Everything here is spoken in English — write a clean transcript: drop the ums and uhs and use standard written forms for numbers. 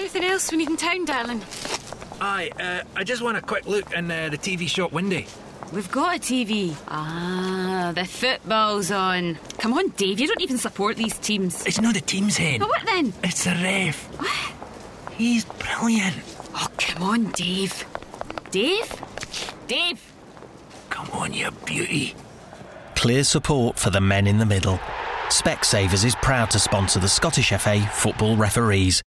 Anything else we need in town, darling? Aye, I just want a quick look in the TV shop window. We've got a TV. Ah, the football's on. Come on, Dave, you don't even support these teams. It's not the team's hen. Oh, what then? It's the ref. What? He's brilliant. Oh, come on, Dave. Dave? Dave? Come on, you beauty. Clear support for the men in the middle. Specsavers is proud to sponsor the Scottish FA Football Referees.